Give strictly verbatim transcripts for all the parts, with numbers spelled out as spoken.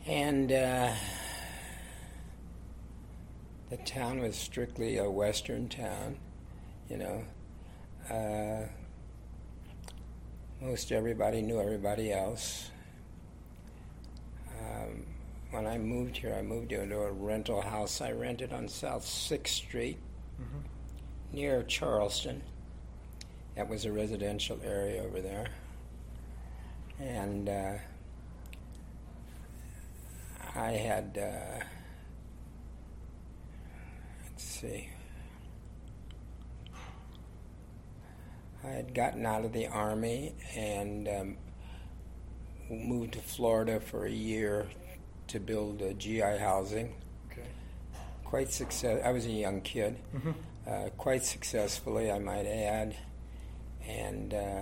And uh, the town was strictly a Western town, you know. Uh, most everybody knew everybody else. Um, when I moved here, I moved into a rental house I rented on South sixth Street, mm-hmm. near Charleston. That was a residential area over there. And uh, I had, uh, let's see, I had gotten out of the Army and um, moved to Florida for a year to build uh, G I housing. Okay. Quite success. I was a young kid. Mm-hmm. Uh, quite successfully, I might add. And uh,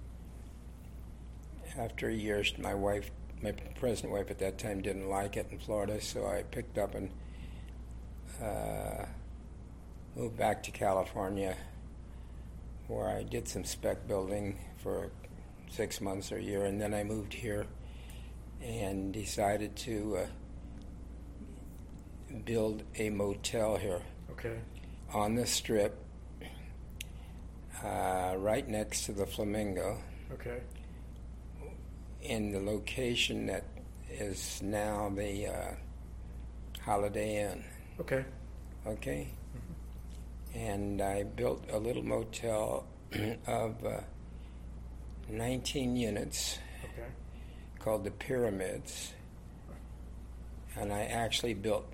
after a year, my wife, my present wife at that time, didn't like it in Florida, so I picked up and uh, moved back to California, where I did some spec building for six months or a year, and then I moved here and decided to uh, build a motel here. Okay. On the Strip, uh, right next to the Flamingo. Okay. In the location that is now the uh, Holiday Inn. Okay. Okay? Mm-hmm. And I built a little motel of uh, nineteen units. Okay. Called the Pyramids. And I actually built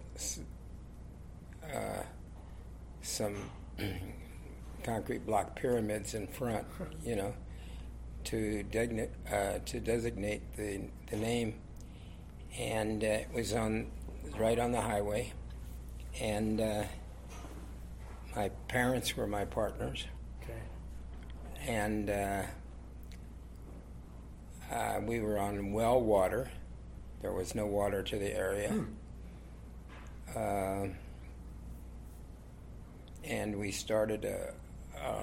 uh, some concrete block pyramids in front, you know, to designate, uh, to designate the the name, and uh, it was on it was right on the highway, and uh, my parents were my partners. Okay. And uh, uh, we were on well water. There was no water to the area. Hmm. Uh, and we started a, a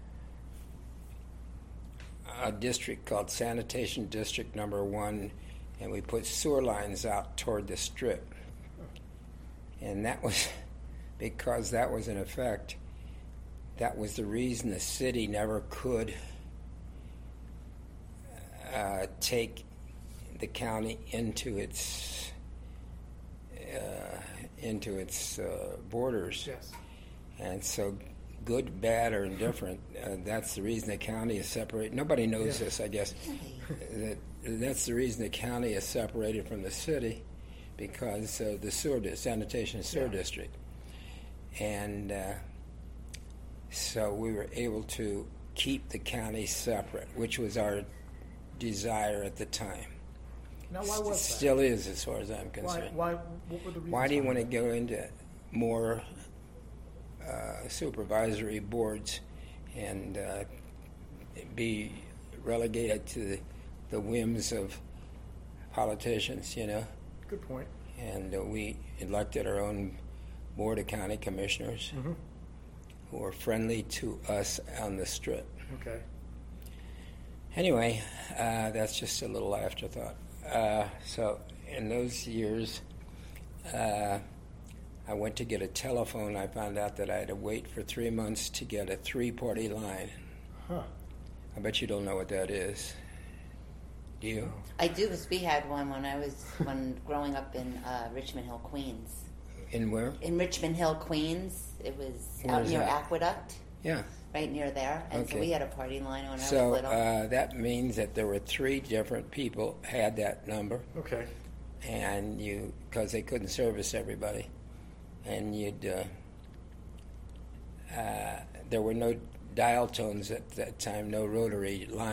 a district called Sanitation District Number One, and we put sewer lines out toward the Strip. And that was because that was in effect. That was the reason the city never could uh, take the county into its uh, into its uh, borders. Yes. And so, good, bad, or indifferent, uh, that's the reason the county is separated. Nobody knows Yeah. this, I guess. that That's the reason the county is separated from the city, because uh, the sewer, di- sanitation sewer Yeah. district. And uh, so we were able to keep the county separate, which was our desire at the time. Now, why was that? Still is, as far as I'm Why? concerned. Why? What were the reasons? Why do you want to behind go into more uh, supervisory boards and uh, be relegated to the, the whims of politicians, you know? that? Good point. And uh, we elected our own board of county commissioners Mm-hmm. who were friendly to us on the Strip. Okay. Anyway, uh, that's just a little afterthought. Uh, so in those years, uh, I went to get a telephone. I found out that I had to wait for three months to get a three-party line. Huh. I bet you don't know what that is. Do you? I do, because we had one when I was when growing up in uh, Richmond Hill, Queens. In where? In Richmond Hill, Queens, it was Where out is near that? Aqueduct, Yeah. right near there. And so Okay. we had a party line when I So was little. uh, that means that there were three different people had that number, Okay. and you because they couldn't service everybody, and you'd uh, uh, there were no dial tones at that time, no rotary lines.